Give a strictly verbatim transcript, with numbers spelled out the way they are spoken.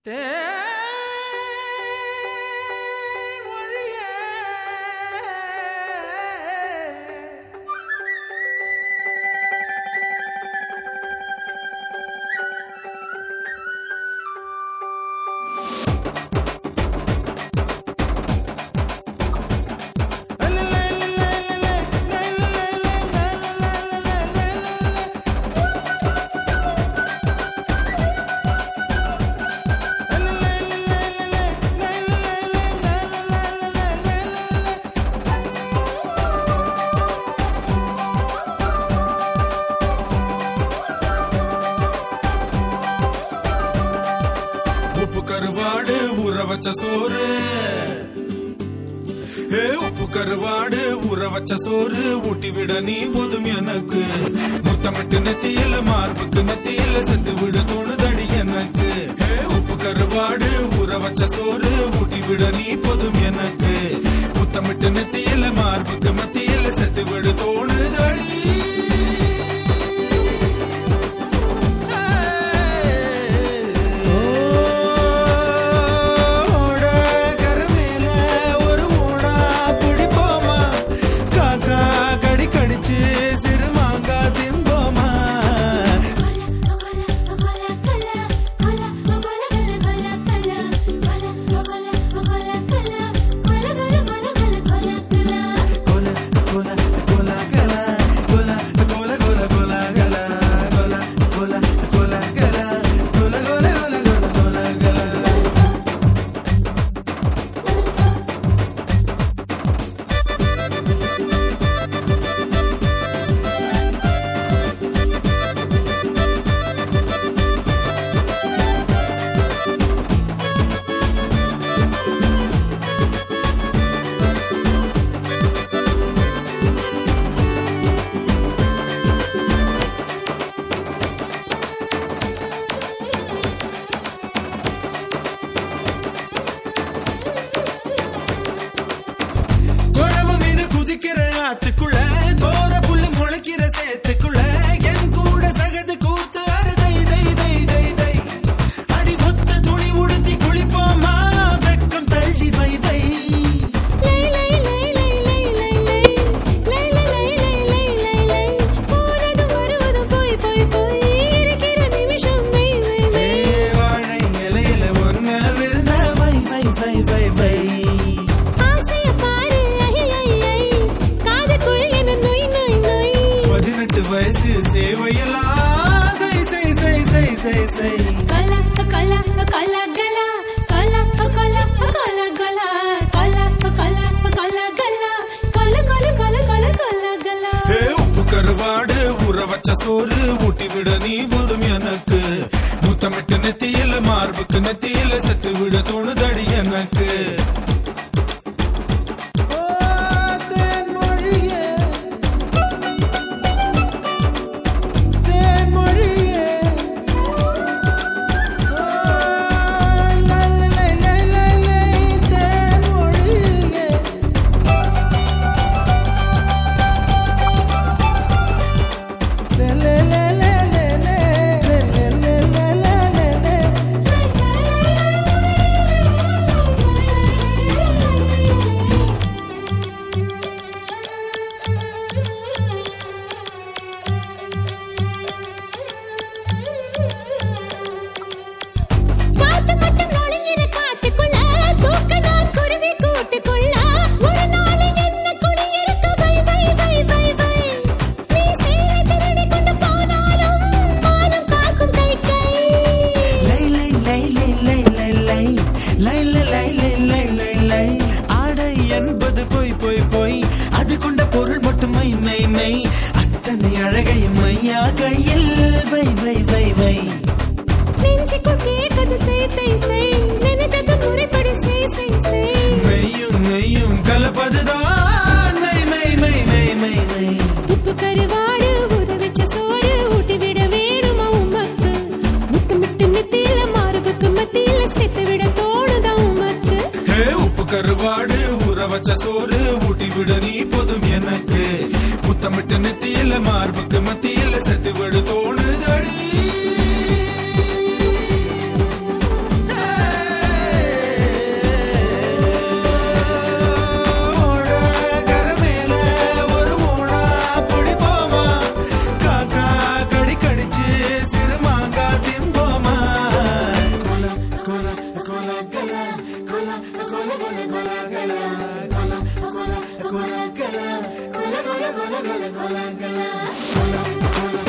கருவாடு ஊற வச்ச சோறு ஏ உப்பு கருவாடு ஊற வச்ச சோறு ஊட்டி விட நீ போதும் எனக்கு முத்தமிட்டு நெத்தியில மார்புக்கு நெத்தியில செத்து விட தோணுதடி எனக்கு ஏ உப்பு கருவாடு ஊற வச்ச சோறு ஊட்டி விட நீ போதும் எனக்கு முத்தமிட்டு நெத்தியில மார்புக்கு மத்தியில செத்து விட தோணுதடி கருவாடு ஊற வச்ச சோறு ஊட்டி விட நீ போதும் எனக்கு முத்தமிட்டு நெத்தியில மார்புக்கு நெத்தியில செத்து விட தோணுதடி எனக்கு என்பது போய் போய் போய் அது கொண்ட பொருள் மட்டும் மை மை மை அத்தனை அழகையும் மையா கையில் வை வை வை வை நெஞ்சுக்குள் கேட்குது தை தை தை நினைச்சது முறைப்படி செய் செய் செய் மெய்யும் மெய்யும் கலப்பதுதான் மை மை மை மை மை மை உப்பு கருவாடு ஊற வச்ச சோறு ஊட்டி விட வேணுமா உமக்கு முத்தமிட்டு நெத்தியில மார்புக்கு மத்தியில செத்து விட தோணுதா உமக்கு ஏ உப்பு கருவாடு ஊற வச்ச சோறு ஊட்டி விட நீ போதும் எனக்கு முத்தமிட்டு நெத்தியில மார்புக்கு மத்தியில செத்து விட தோணுதடி கொல கொல கொல கொல கொல